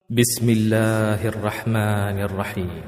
بسم الله الرحمن الرحيم.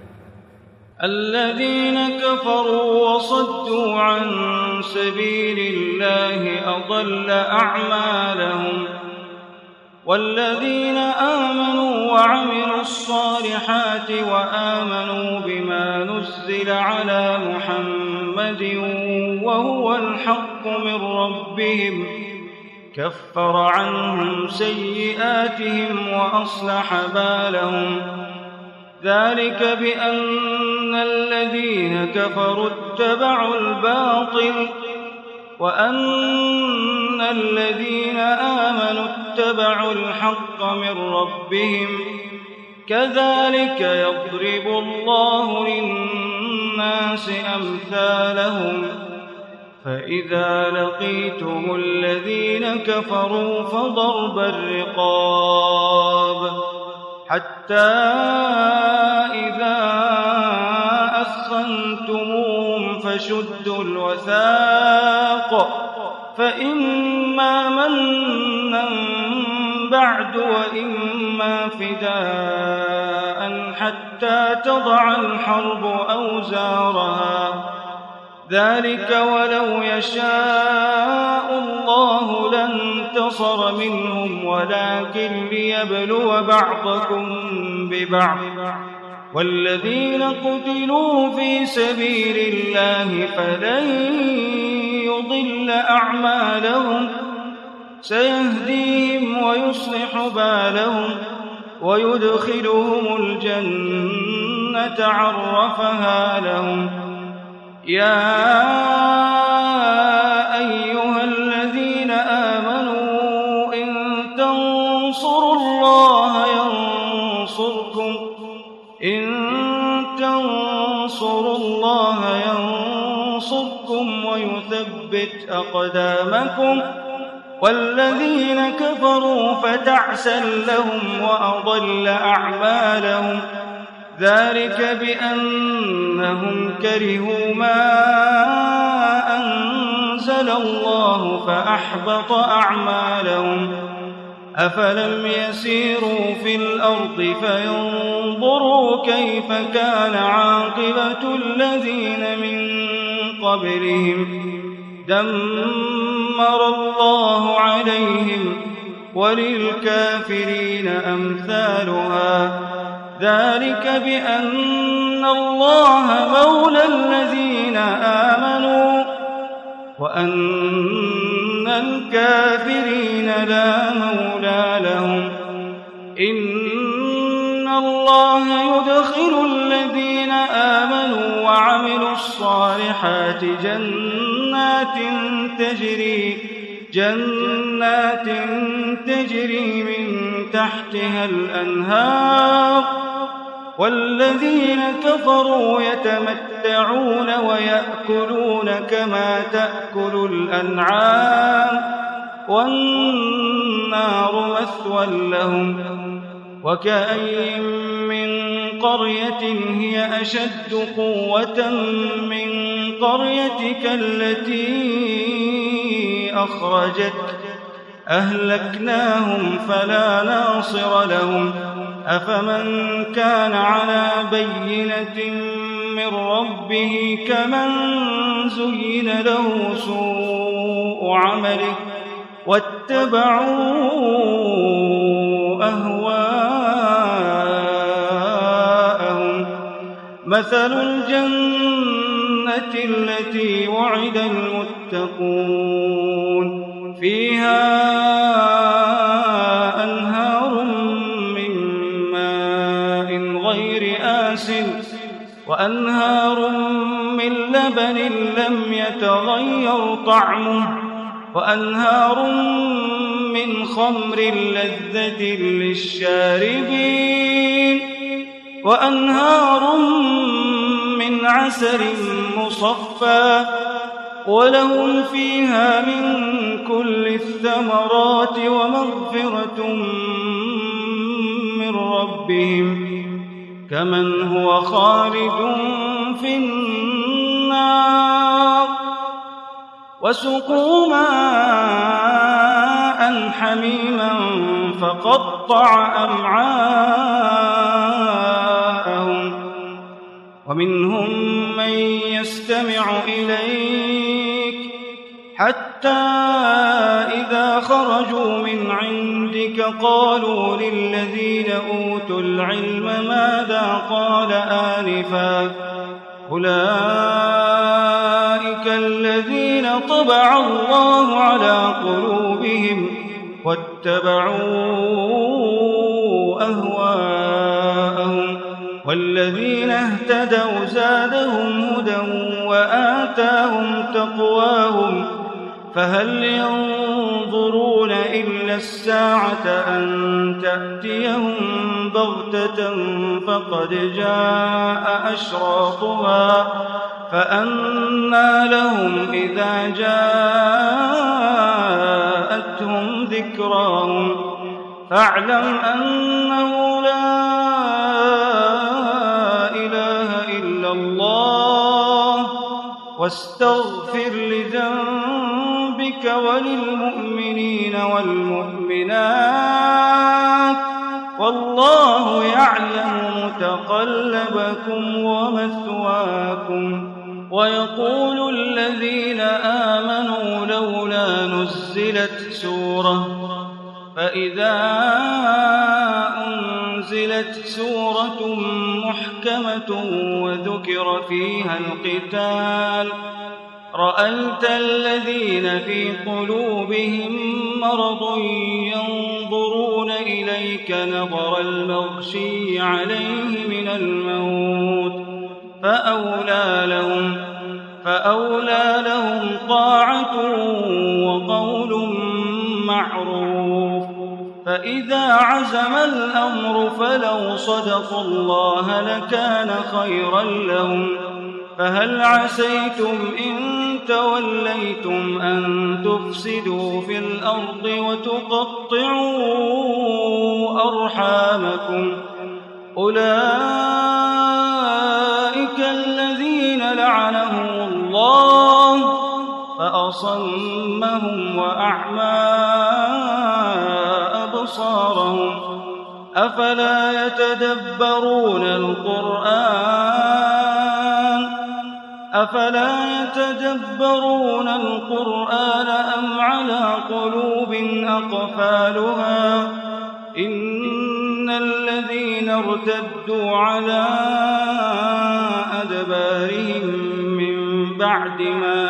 الذين كفروا وصدوا عن سبيل الله أضل أعمالهم، والذين آمنوا وعملوا الصالحات وآمنوا بما نزل على محمد وهو الحق من ربهم كفر عنهم سيئاتهم وأصلح بالهم. ذلك بأن الذين كفروا اتبعوا الباطل وأن الذين آمنوا اتبعوا الحق من ربهم. كذلك يضرب الله للناس أمثالهم. فإذا لقيتم الذين كفروا فضرب الرقاب حتى إذا أثخنتموهم فشدوا الوثاق، فإما منا بعد وإما فداء حتى تضع الحرب أوزارها. ذلك ولو يشاء الله لانتصر منهم ولكن ليبلو بعضكم ببعض. والذين قتلوا في سبيل الله فلن يضل أعمالهم، سيهديهم ويصلح بالهم ويدخلهم الجنة عرفها لهم. يا أيها الذين آمنوا إن تنصروا الله ينصركم ويثبت أقدامكم. والذين كفروا فتعسا لهم وأضل أعمالهم. ذلك بأنهم كرهوا ما أنزل الله فأحبط أعمالهم. أفلم يسيروا في الأرض فينظروا كيف كان عاقبة الذين من قبلهم. دمر الله عليهم وللكافرين أمثالها. ذلك بأن الله مولى الذين آمنوا وأن الكافرين لا مولى لهم. إن الله يدخل الذين آمنوا وعملوا الصالحات جنات تجري من تحتها الأنهار. والذين كفروا يتمتعون ويأكلون كما تأكل الأنعام والنار مثوى لهم. وكأين من قرية هي أشد قوة من قريتك التي أخرجتك أهلكناهم فلا ناصر لهم. أفمن كان على بينة من ربه كمن زين له سوء عمله واتبعوا أهواءهم. مثل الجنة التي وعد المتقون فيها أنهار من ماء غير آسن وأنهار من لبن لم يتغير طعمه وأنهار من خمر لذة للشاربين وأنهار من عسل مصفى ولهم فيها من كل الثمرات ومغفرة من ربهم كمن هو خالد في النار. وسقوا ماء حميما فقطع أمعاءهم يستمع إليك حتى إذا خرجوا من عندك قالوا للذين أوتوا العلم ماذا قال آنفا أولئك الذين طبع الله على قلوبهم واتبعوا أهواءهم والذين اهتدوا زادهم هدى وآتاهم تقواهم فهل ينظرون إلا الساعة أن تأتيهم بغتة فقد جاء أشراطها فأنى لهم إذا جاءتهم ذكراهم فاعلم أنه لا إله إلا الله واستغفر لذنبك وللمؤمنين والمؤمنات والله يعلم متقلبكم ومثواكم. ويقول الذين آمنوا لولا نزلت سورة فإذا أنزلت سورة محكمة وذكر فيها القتال رأيت الذين في قلوبهم مرض ينظرون إليك نظر المغشي عليه من الموت فأولى لهم طاعة وقول معروف. فإذا عزم الأمر فلو صدقوا الله لكان خيرا لهم. فهل عسيتم إن توليتم أن تفسدوا في الأرض وتقطعوا أرحامكم أولئك الذين لعنهم الله فأصمهم وأعمى أبصارهم أفلا يتدبرون القرآن أم على قلوب أقفالها إن الذين ارتدوا على أدبارهم من بعد ما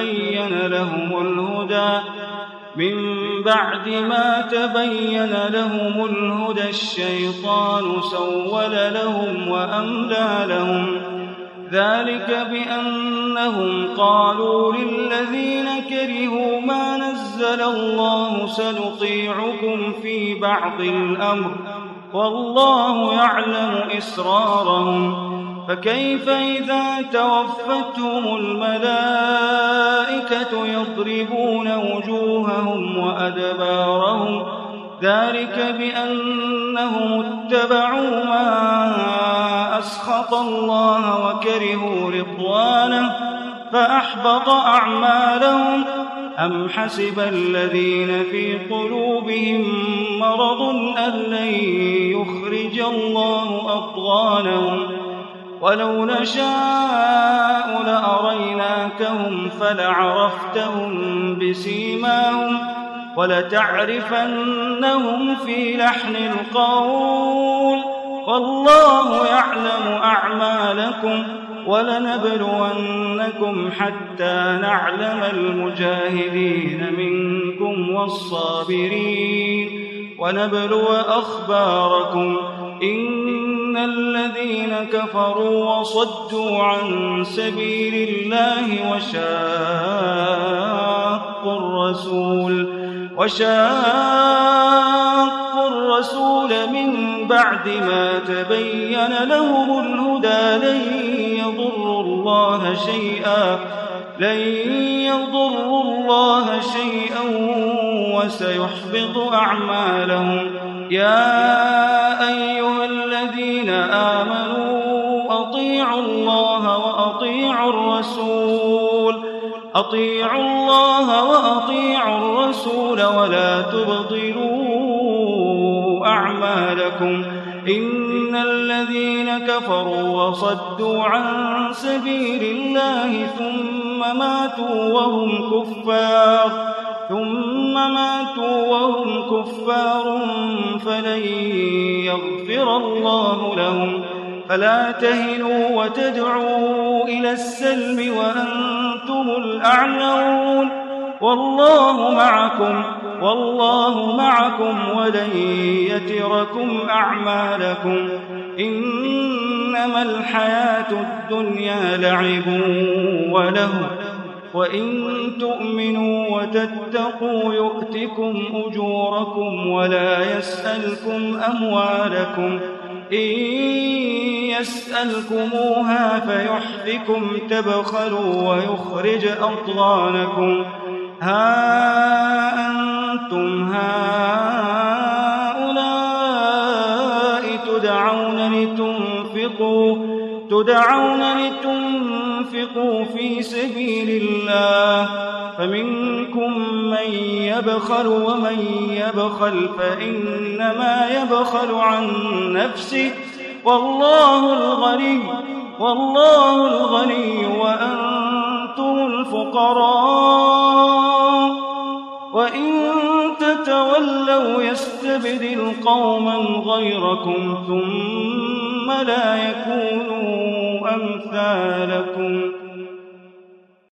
تبين لهم الهدى الشيطان سول لهم وأملى لهم ذلك بأنهم قالوا للذين كرهوا ما نزل الله سنطيعكم في بعض الأمر والله يعلم إسرارهم. فكيف إذا توفتهم الملائكة يضربون وجوههم وأدبارهم ذلك بأنهم اتبعوا ما أسخط الله وكرهوا رضوانه فأحبط أعمالهم. أم حسب الذين في قلوبهم مرض أن لن يخرج الله أضغانهم ولو نشاء لأريناكهم فلعرفتهم بسيماهم ولتعرفنهم في لحن القول والله يعلم أعمالكم ولنبلونكم حتى نعلم المجاهدين منكم والصابرين ونبلو أخباركم. إن الذين كفروا وصدوا عن سبيل الله وشاقوا الرسول من بعد ما تبين لهم الهدى لن يضروا الله شيئا وسيحبط أعمالهم. يا أيها الذين آمنوا أطيعوا الله وأطيعوا الرسول ولا تبطلوا أعمالكم إن الذين كفروا وصدوا عن سبيل الله ثم ماتوا وهم كفار فلن يغفر الله لهم فلا تهنوا وتدعوا إلى السلم وأنتم الأعلون والله معكم ولن يتركم أعمالكم إنما الحياة الدنيا لعب وله وإن تؤمنوا وتتقوا يؤتكم أجوركم ولا يسألكم أموالكم إن يسألكموها فيحفكم تبخلوا ويخرج أضغانكم ها أنتم هؤلاء تدعون لتنفقوا في سبيل الله فمنكم من يبخل ومن يبخل فإنما يبخل عن نفسه والله الغني وأنتم الفقراء وإن تتولوا يستبدل قوما غيركم ثم لا يكونوا أمثالكم